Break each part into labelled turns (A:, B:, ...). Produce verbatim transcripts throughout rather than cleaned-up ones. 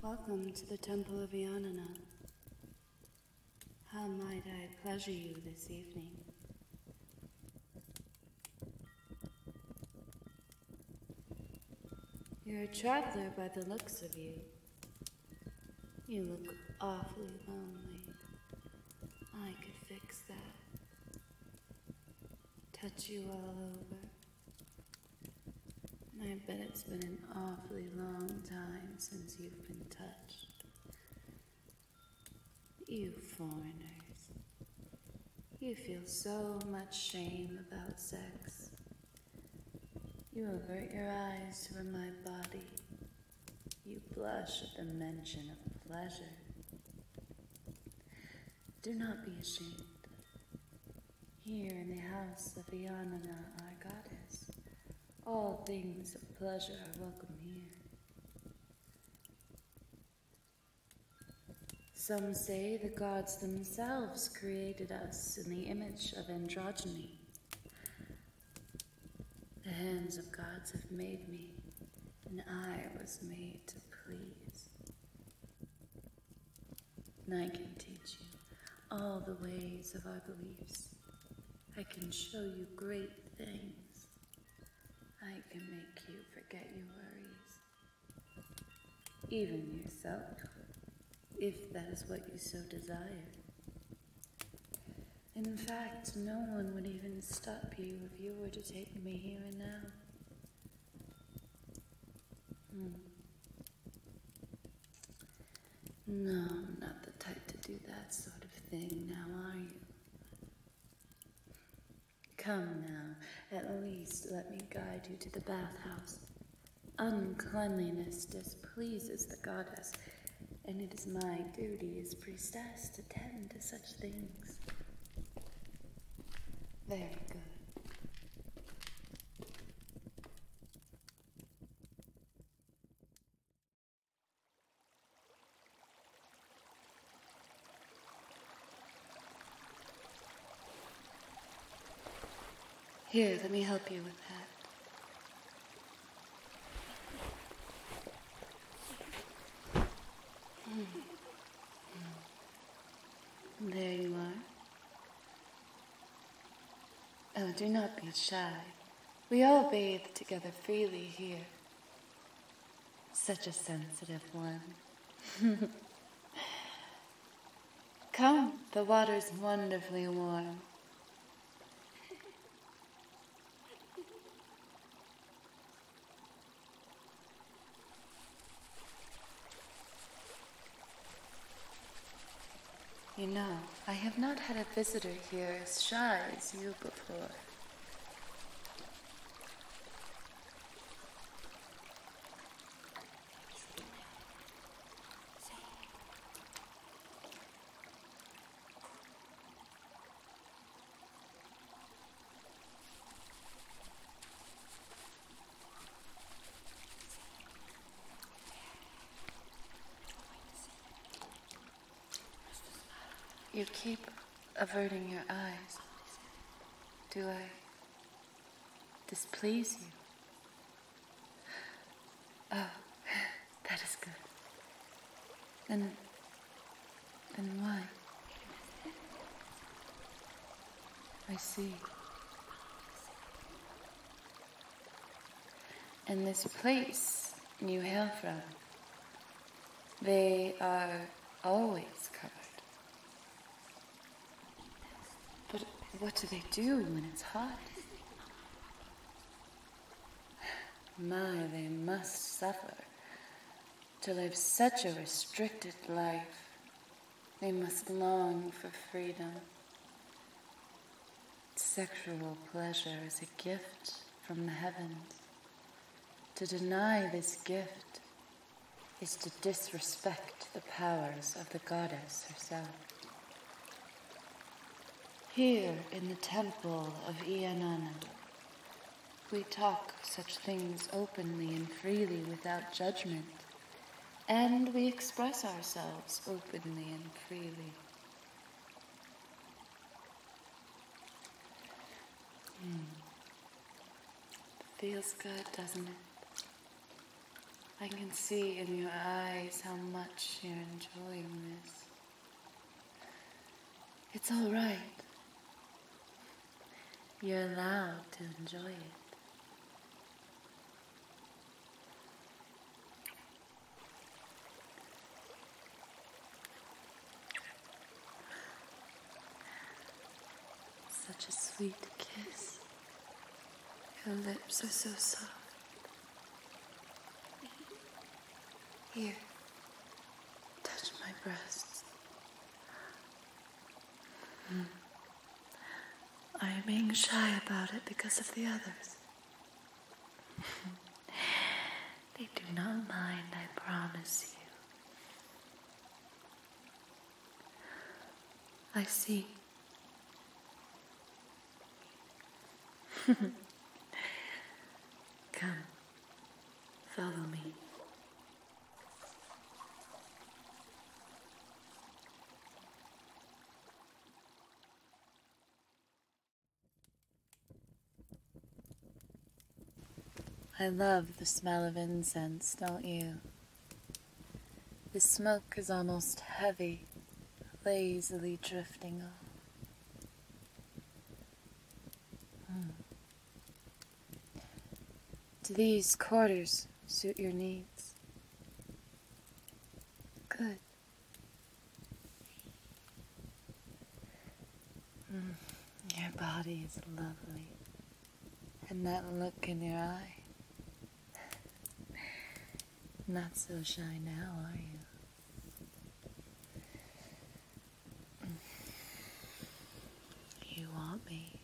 A: Welcome to the Temple of Yanana. How might I pleasure you this evening? You're a traveler by the looks of you. You look awfully lonely. I could fix that. Touch you all over. I bet it's been an awfully long time since you've been touched. You foreigners. You feel so much shame about sex. You avert your eyes from my body. You blush at the mention of pleasure. Do not be ashamed. Here in the house of Yanana, our goddess, all things of pleasure are welcome here. Some say the gods themselves created us in the image of androgyny. The hands of gods have made me, and I was made to please. And I can teach you all the ways of our beliefs. I can show you great things. I can make you forget your worries. Even yourself, if that is what you so desire. In fact, no one would even stop you if you were to take me here and now. Hmm. No, I'm not the type to do that sort of thing now, are you? Come now, at least let me guide you to the bathhouse. Uncleanliness displeases the goddess, and it is my duty as priestess to tend to such things. Very good. Here, let me help you with that. Mm. Mm. There you are. Oh, do not be shy. We all bathe together freely here. Such a sensitive one. Come, the water's wonderfully warm. You know, I have not had a visitor here as shy as you before. You keep averting your eyes. Do I displease you? Oh, that is good. Then, then why? I see. And this place you hail from, they are always covered. But what do they do when it's hot? My, they must suffer to live such a restricted life. They must long for freedom. Sexual pleasure is a gift from the heavens. To deny this gift is to disrespect the powers of the goddess herself. Here in the temple of Yanana, we talk such things openly and freely without judgment, and we express ourselves openly and freely. Hmm. Feels good, doesn't it? I can see in your eyes how much you're enjoying this. It's all right. You're allowed to enjoy it. Such a sweet kiss. Your lips are so soft. Here, touch my breasts. Mm. I'm being shy about it because of the others. They do not mind, I promise you. I see. Come, follow me. I love the smell of incense, don't you? The smoke is almost heavy, lazily drifting off. Hmm. Do these quarters suit your needs? Good. Mm. Your body is lovely. And that look in your eye. Not so shy now, are you? You want me.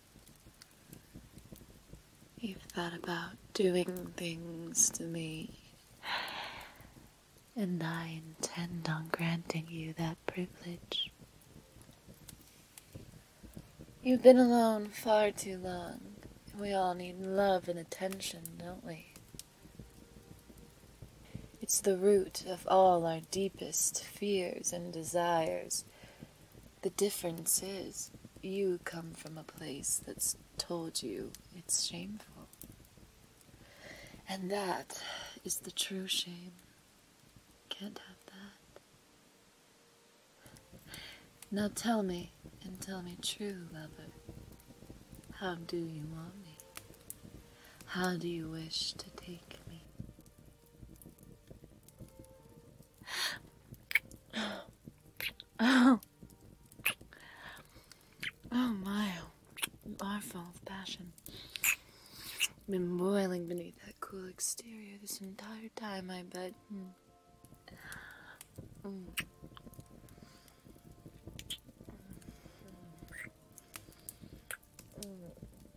A: You've thought about doing things to me. And I intend on granting you that privilege. You've been alone far too long. We all need love and attention, don't we? It's the root of all our deepest fears and desires. The difference is, you come from a place that's told you it's shameful. And that is the true shame. Can't have that. Now tell me, and tell me true, lover. How do you want me? How do you wish to take me? Oh. Oh my. You are full of passion. Been boiling beneath that cool exterior this entire time, I bet. Mm. Mm. Mm.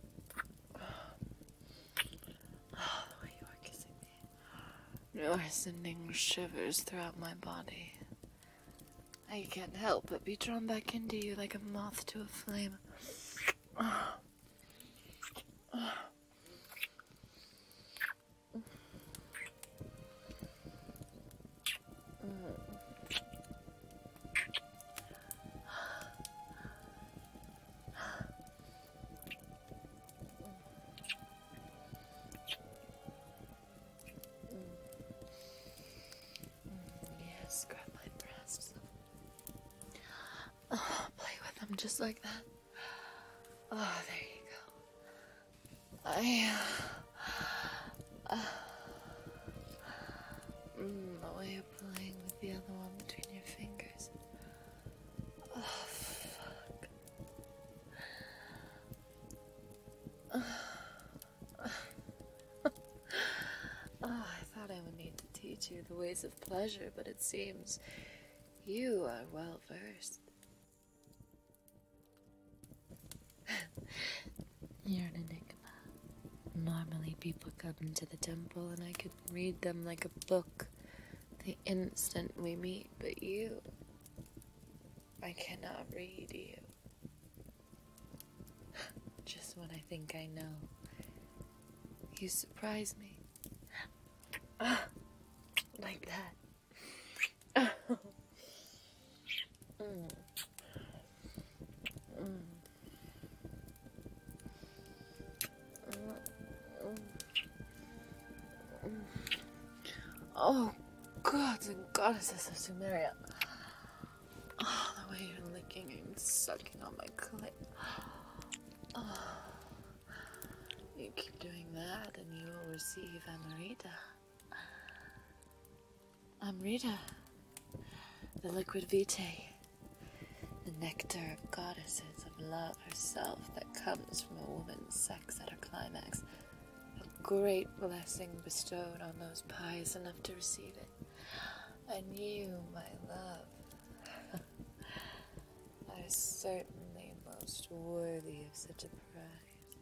A: Oh, the way you are kissing me. You are sending shivers throughout my body. I can't help but be drawn back into you like a moth to a flame. Oh. Oh. Yes, grab my breasts. Oh, play with them just like that. Oh, there you go. I... Uh, mm, the way you're playing with the other one between your fingers. Oh, fuck. Oh, I thought I would need to teach you the ways of pleasure, but it seems you are well versed. You're an enigma. Normally people come into the temple and I could read them like a book the instant we meet, but you, I cannot read you. Just when I think I know, you surprise me. Like that. mm. Mm. Oh, gods and goddesses of Sumeria. Oh, the way you're licking and sucking on my clit. Oh, you keep doing that and you will receive Amrita. Amrita, the liquid vitae, the nectar of goddesses, of love herself that comes from a woman's sex at her climax. A great blessing bestowed on those pious enough to receive it. And you, my love, are certainly most worthy of such a prize.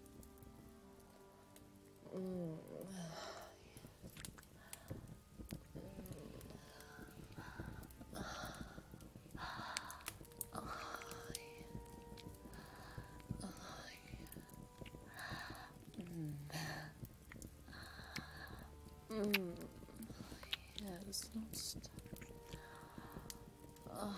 A: Mm. Mm. Yes, don't stop. Oh.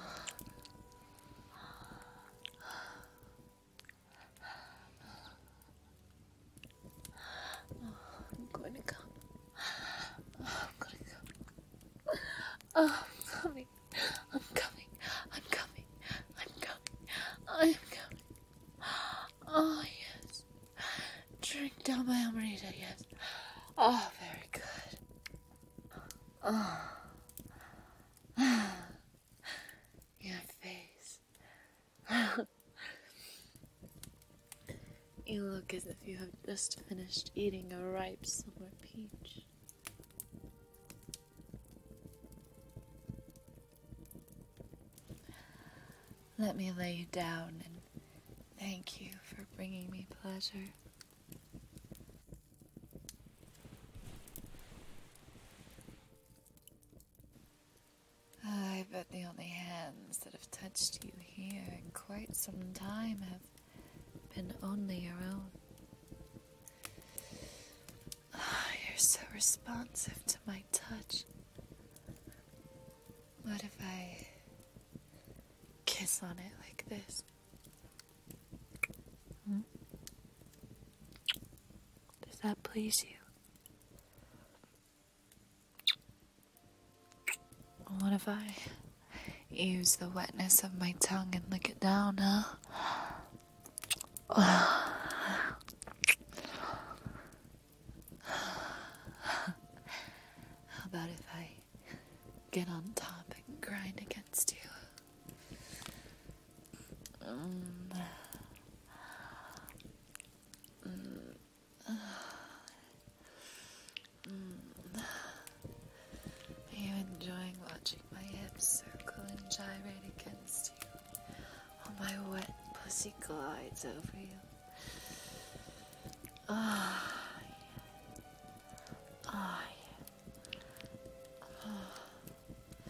A: I'm going to come. Oh, I'm going to come. Oh, I'm coming. I'm coming. I'm coming. I'm coming. I'm coming. Oh, yes. Drink down my Amrita, yes. Oh, very good. Oh. Your face. You look as if you have just finished eating a ripe summer peach. Let me lay you down and thank you for bringing me pleasure. I bet the only hands that have touched you here in quite some time have been only your own. Oh, you're so responsive to my touch. What if I kiss on it like this? Hmm? Does that please you? What if I use the wetness of my tongue and lick it down, huh? How about if I get on top and grind against you? Mm. Mm. Mm. Are you enjoying watching my hips circle and gyrate against you while my wet pussy glides over you? Ah, oh, yeah. Ah, oh, yeah. Oh.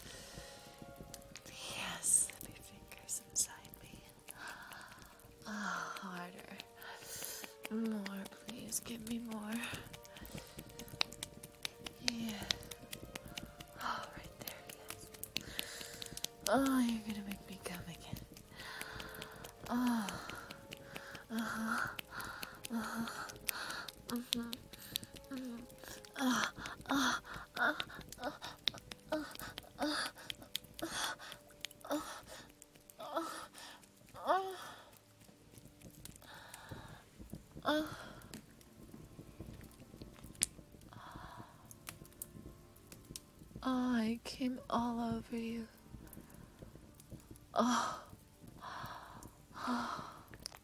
A: Yes, slip your fingers inside me. Ah, oh, harder. More, please. Give me more. Yeah. Oh, right there, yes. Oh, you're gonna make me come again. Oh. Uh-huh. Uh-huh. Mm-hmm. Mm-hmm. Uh, uh, uh, uh, uh, uh, uh, uh, uh, uh. Oh, I came all over you. Oh. Oh.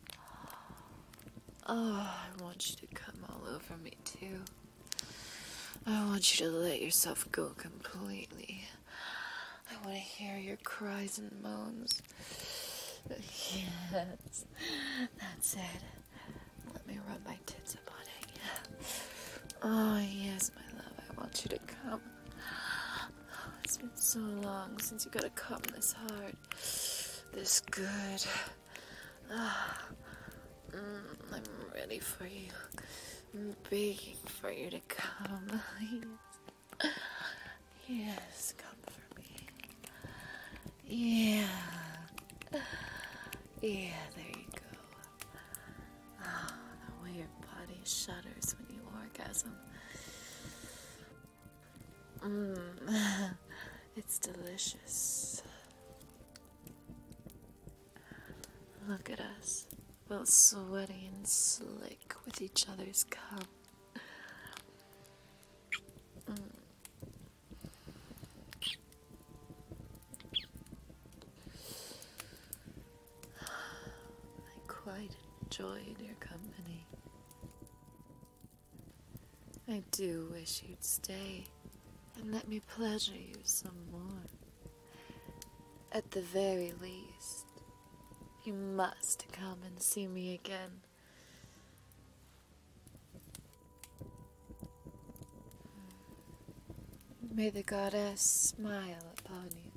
A: Oh, I want you to come all over me too. I want you to let yourself go completely. I want to hear your cries and moans. Yes, that's it. Let me rub my tits upon it. Oh, yes, my love, I want you to come. Oh, it's been so long since you got to come this hard, this good. Ah. Mm, I'm ready for you. I'm begging for you to come. Yes. Yes, come for me. Yeah. Yeah, there you go. Oh, the way your body shudders when you orgasm. Mmm, it's delicious. Look at us, both sweaty and slick with each other's cum. Mm. I quite enjoyed your company. I do wish you'd stay and let me pleasure you some more. At the very least, you must come and see me again. May the goddess smile upon you.